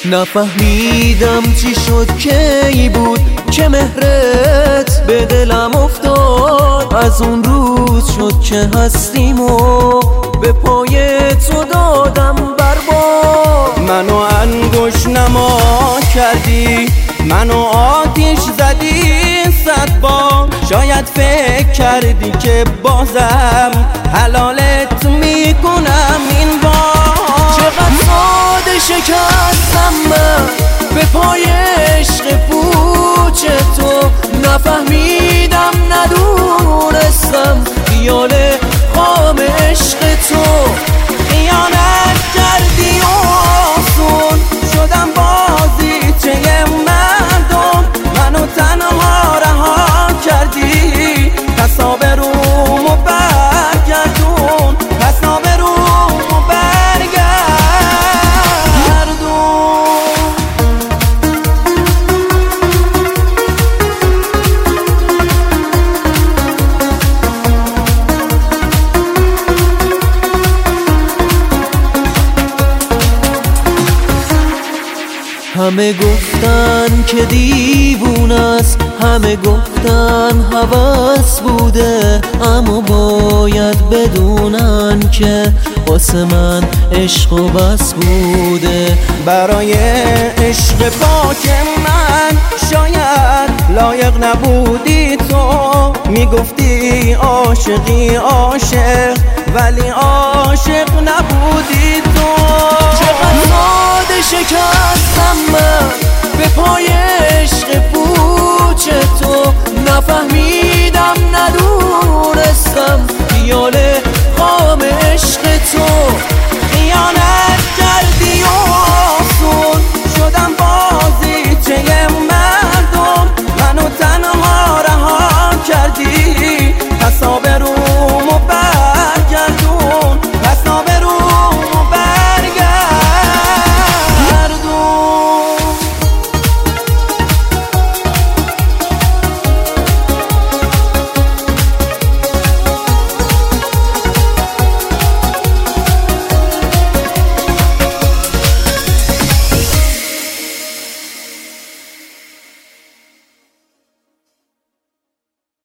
نفهمیدم چی شد کی بود که مهرت به دلم افتاد. از اون روز شد که هستیم و به پای تو دادم برباد. منو انگوش نما کردی، منو آتیش زدی 100 بار. شاید فکر کردی که بازم حلالت میکنم این بار. چقدر ساده شکستم من به پای عشق پوچ تو. نفهمیدم ندونستم خیال خام عشق تو. خیانت کردی آسون شدم بازیچه مردم. منو تنها رها کردی، پس آبرومو برگردون، پس آبرومو برگردون. همه گفتن که دیوونه است، همه گفتن هوس بوده، اما باید بدونن که واسه من عشق و بس بوده. برای عشق پاک من شاید لایق نبودی تو. میگفتی عاشقی عاشق ولی عاشق نبودی تو.